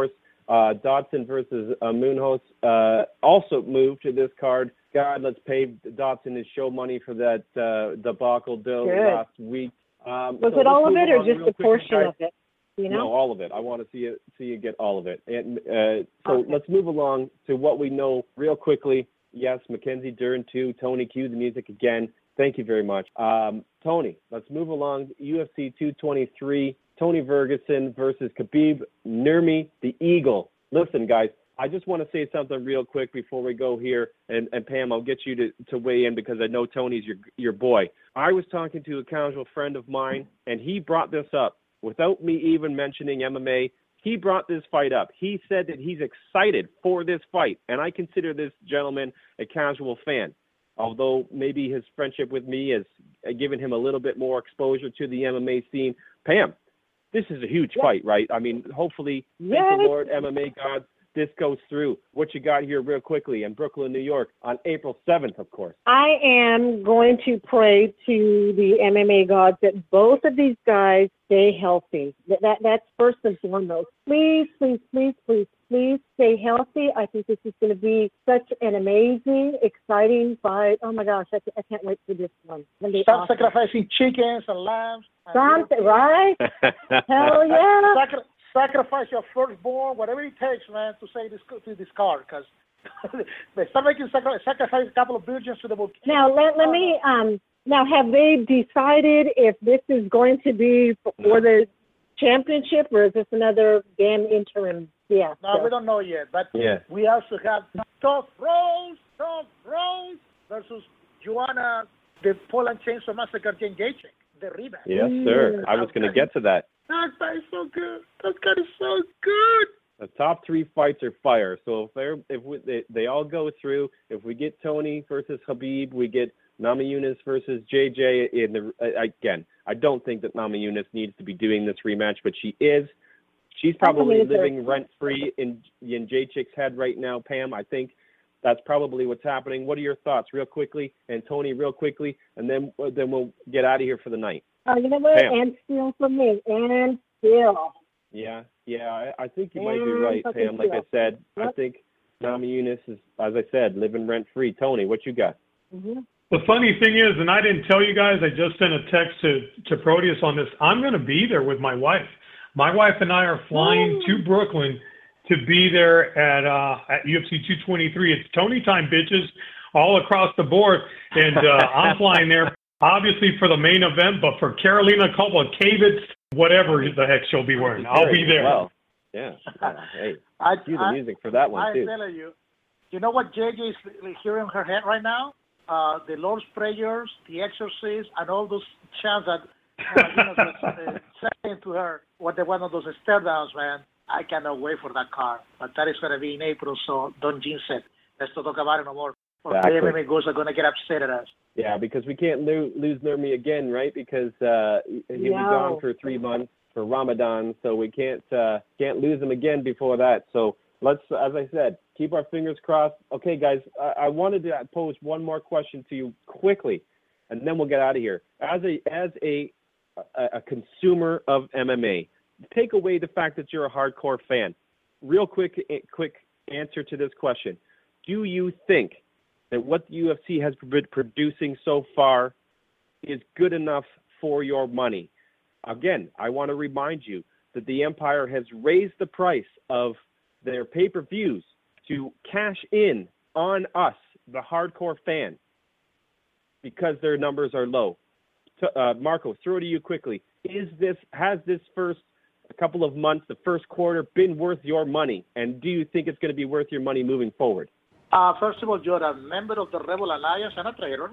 Dodson versus Munoz also moved to this card. God, let's pay Dodson his show money for that debacle last week. Was it all of it or just a portion of it? You know? No, all of it. I want to see you get all of it. And let's move along to what we know real quickly. Yes, Mackenzie Dern too. Tony, cue the music again. Thank you very much. Tony, let's move along. UFC 223, Tony Ferguson versus Khabib Nurmi, the Eagle. Listen, guys, I just want to say something real quick before we go here. And Pam, I'll get you to weigh in because I know Tony's your boy. I was talking to a casual friend of mine, and he brought this up. Without me even mentioning MMA, he brought this fight up. He said that he's excited for this fight, and I consider this gentleman a casual fan. Although maybe his friendship with me has given him a little bit more exposure to the MMA scene. Pam, this is a huge fight, right? I mean, hopefully, thank the Lord, MMA gods, this goes through. What you got here real quickly in Brooklyn, New York on April 7th, of course. I am going to pray to the MMA gods that both of these guys stay healthy. That's first and foremost. Please, please, please, please, please stay healthy. I think this is going to be such an amazing, exciting fight. Oh, my gosh, I can't wait for this one. Stop sacrificing chickens and lambs. Something, right? Hell yeah. Sacrifice your firstborn, whatever it takes, man, to say this card, because they start making sacrifice a couple of virgins to the book. Now, let me, now, have they decided if this is going to be for the championship, or is this another damn interim? Yeah. No, we don't know yet, but we also have Tough Rose versus Joanna, the Poland Chainsaw Massacre, Jane Gaethje, the rematch. Yes, sir. I was going to get to that. That guy is so good. That guy is so good. The top three fights are fire. So if they all go through, if we get Tony versus Khabib, we get Namajunas versus JJ. Again, I don't think that Namajunas needs to be doing this rematch, but she is. She's probably living rent-free in Jacek's head right now, Pam. I think that's probably what's happening. What are your thoughts, real quickly, and Tony, real quickly, and then we'll get out of here for the night. You know what? Pam. And still for me. And still. Yeah. I think you might be right, Pam. Like I said, I think Namajunas is, as I said, living rent-free. Tony, what you got? Mm-hmm. The funny thing is, and I didn't tell you guys, I just sent a text to Proteus on this. I'm going to be there with my wife. My wife and I are flying to Brooklyn to be there at UFC 223. It's Tony time, bitches, all across the board. And I'm flying there, obviously, for the main event, but for Karolina Kowalkiewicz, whatever the heck she'll be wearing. I'll be there. Well, yeah. Hey, cue the music for that one, too. I'm telling you, you know what JJ is hearing in her head right now? The Lord's Prayers, the Exorcist, and all those chants that saying to her what they want of those stare downs, man. I cannot wait for that card. But that is going to be in April, so don't jinx it. Let's not talk about it no more. Or the MMA goes are going to get upset at us. Yeah, because we can't lose Nurmi again, right? Because he'll be gone for 3 months for Ramadan, so we can't lose him again before that. So let's, as I said, keep our fingers crossed. Okay, guys, I wanted to pose one more question to you quickly, and then we'll get out of here. As a consumer of MMA, take away the fact that you're a hardcore fan. Real quick answer to this question. Do you think that what the UFC has been producing so far is good enough for your money? Again, I want to remind you that the Empire has raised the price of their pay-per-views to cash in on us, the hardcore fan, because their numbers are low. Marco, throw it to you quickly. Has this first couple of months, the first quarter, been worth your money? And do you think it's going to be worth your money moving forward? First of all, you're a member of the Rebel Alliance and a traitor.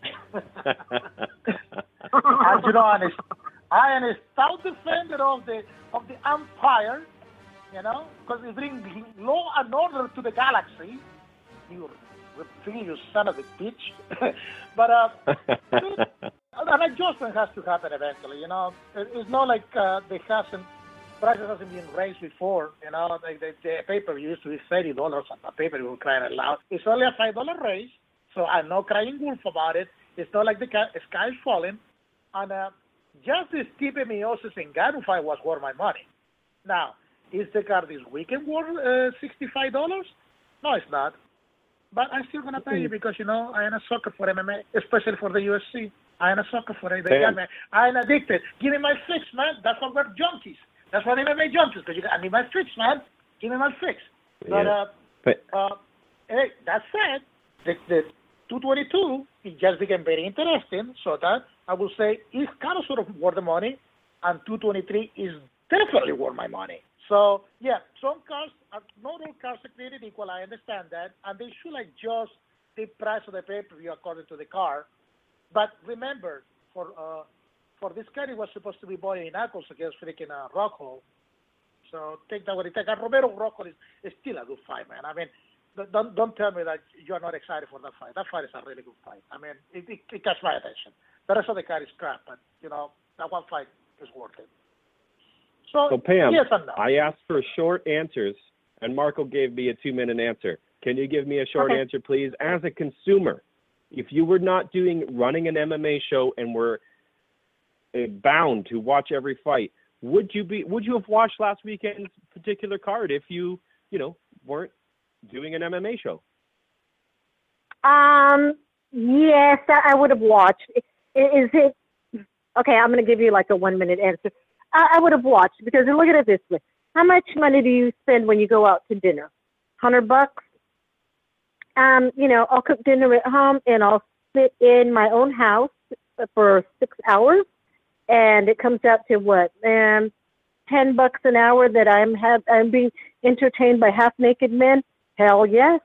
And you know, I am a stout defender of the Empire, you know, because we bring law and order to the galaxy. You son of a bitch. But an adjustment has to happen eventually, you know. It's not like prices hasn't been raised before, you know. The pay-per-view used to be $30 on a pay-per-view, crying out loud. It's only a $5 raise, so I'm not crying wolf about it. It's not like the sky is falling. And just this Stipe Miocic and Ngannou fight was worth my money. Now, Is the car this weekend worth $65? No, it's not. But I'm still going to pay you because, I am a sucker for MMA, especially for the UFC. I am a sucker for it. I'm addicted. Give me my fix, man. That's why we're junkies. That's why MMA junkies. Because I need my fix, man. Give me my fix. Yeah. But hey, that said, the 222 it just became very interesting. So that I will say it's kind of sort of worth the money, and 223 is definitely worth my money. So yeah, some cars, not all cars are created equal. I understand that, and they should adjust the price of the pay-per-view according to the car. But remember, for this car, it was supposed to be Boy Knuckles against freaking Rockhold. So take that what it takes. And Romero Rockhold is still a good fight, man. I mean, don't tell me that you're not excited for that fight. That fight is a really good fight. I mean, it catch my attention. The rest of the car is crap, but that one fight is worth it. So Pam, yes and no. I asked for short answers, and Marco gave me a 2-minute answer. Can you give me a short answer, please? As a consumer, if you were not running an MMA show and were bound to watch every fight, would you have watched last weekend's particular card if you weren't doing an MMA show? Yes, I would have watched. Is it okay? I'm going to give you like a 1-minute answer. I would have watched because look at it this way: how much money do you spend when you go out to dinner? $100. I'll cook dinner at home and I'll sit in my own house for 6 hours, and it comes out to what? $10 an hour that I'm being entertained by half-naked men. Hell yes.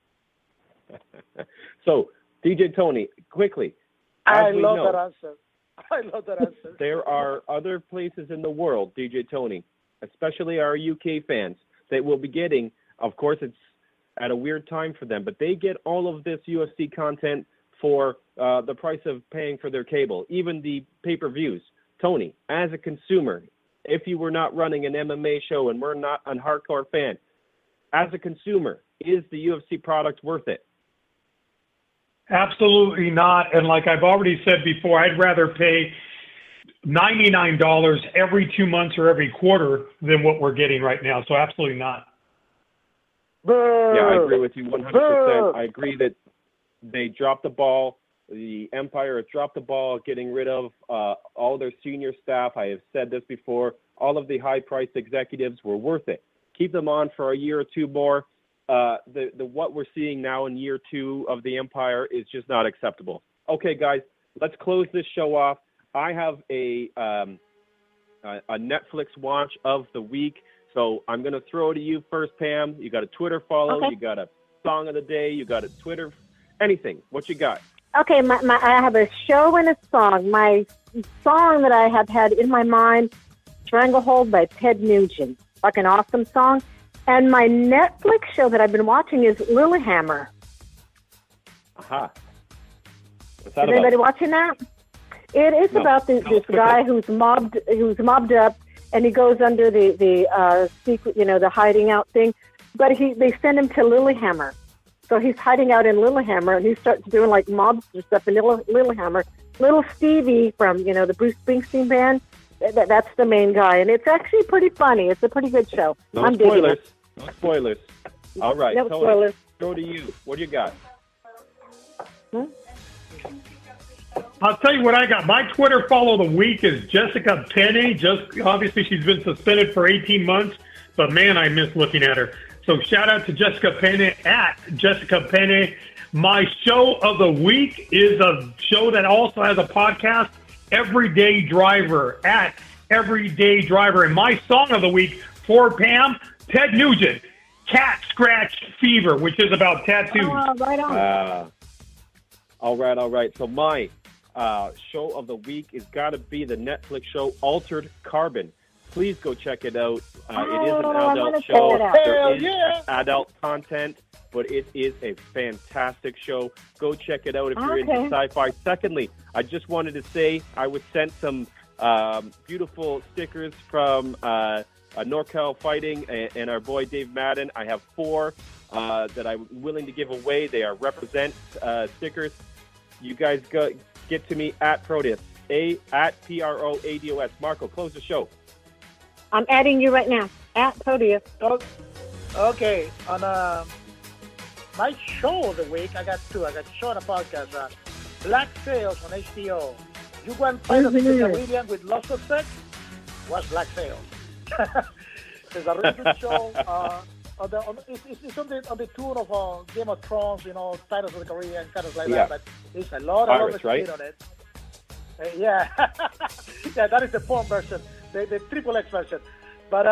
So, DJ Tony, quickly. I love that answer. There are other places in the world, DJ Tony, especially our UK fans, that will be getting, of course, it's at a weird time for them, but they get all of this UFC content for the price of paying for their cable, even the pay-per-views. Tony, as a consumer, if you were not running an MMA show and we're not a hardcore fan, as a consumer, is the UFC product worth it? Absolutely not. And like I've already said before, I'd rather pay $99 every 2 months or every quarter than what we're getting right now. So absolutely not. Yeah, I agree with you 100%. I agree that they dropped the ball. The Empire has dropped the ball getting rid of all their senior staff. I have said this before. All of the high-priced executives were worth it. Keep them on for a year or two more. What we're seeing now in year 2 of the Empire is just not acceptable. Okay, guys, let's close this show off. I have a Netflix watch of the week, so I'm going to throw it to you first, Pam. You got a Twitter follow, You got a song of the day, you got a Twitter, anything. What you got? Okay, I have a show and a song. My song that I have had in my mind, Stranglehold by Ted Nugent. Fucking awesome song. And my Netflix show that I've been watching is Lilyhammer. Aha. What's Is that about? anybody watching that? It is about this guy who's mobbed up, and he goes under the secret, the hiding out thing. But they send him to Lilyhammer. So he's hiding out in Lilyhammer, and he starts doing like mobster stuff in Lilyhammer. Little Stevie from, the Bruce Springsteen band, that's the main guy. And it's actually pretty funny. It's a pretty good show. No spoilers. No spoilers. All right. No Tony, spoilers. Go to you. What do you got? I'll tell you what I got. My Twitter follow of the week is Jessica Penne. Obviously, she's been suspended for 18 months, but man, I miss looking at her. So shout out to Jessica Penne at Jessica Penne. My show of the week is a show that also has a podcast, Everyday Driver at Everyday Driver. And my song of the week for Pam, Ted Nugent, Cat Scratch Fever, which is about tattoos. Oh, right on. All right. So my show of the week is got to be the Netflix show Altered Carbon. Please go check it out. It is an adult show. There is adult content, but it is a fantastic show. Go check it out if you're into sci-fi. Secondly, I just wanted to say I was sent some beautiful stickers from NorCal Fighting and our boy Dave Madden. I have 4 that I'm willing to give away. They are represent stickers. You guys get to me at Proteus, at PROADOS. Marco, close the show. I'm adding you right now. At Podia. Okay. On my show of the week, I got two. I got show and a podcast. Black Sails on HBO. You went Pirates of the Caribbean with lots of sex? Watch Black Sails. It's a really good show. It's on the tune of Game of Thrones, Pirates of the Caribbean, kind of like that. But it's a lot of Pirates, right? on it. Yeah, yeah, that is the porn version, the triple X version. But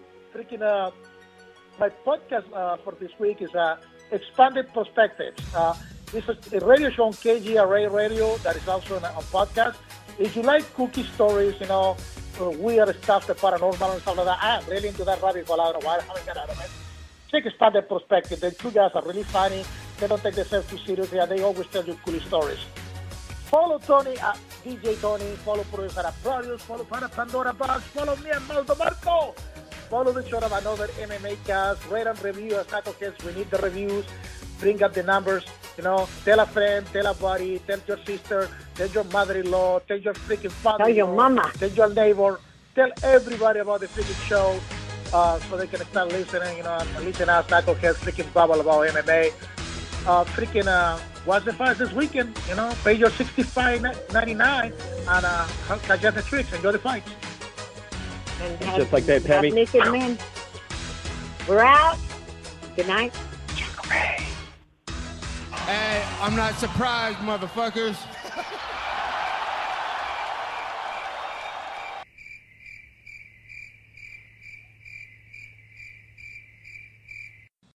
my podcast for this week is Expanded Perspectives. This is a radio show on KGRA Radio that is also on podcast. If you like cookie stories, weird stuff, the paranormal and stuff like that, I'm really into that rabbit hole. I don't know why I haven't got out of it. Check Expanded Perspective. The two guys are really funny. They don't take themselves too seriously, and they always tell you cool stories. Follow Tony at DJ Tony. Follow producer at Produce. Follow Pandora Box. Follow me at Maldo Marco. Follow the show of another MMA cast. Rate and review as Knuckleheads. We need the reviews. Bring up the numbers. Tell a friend, tell a buddy, tell your sister, tell your mother-in-law, tell your freaking father. Tell your mama. Tell your neighbor. Tell everybody about the freaking show so they can start listening, and listen us Knuckleheads freaking babble about MMA. Watch the fights this weekend, pay your $65.99 and catch up the tricks, enjoy the fights. And just like that, Pammy. Naked men. We're out. Good night. Hey, I'm not surprised, motherfuckers.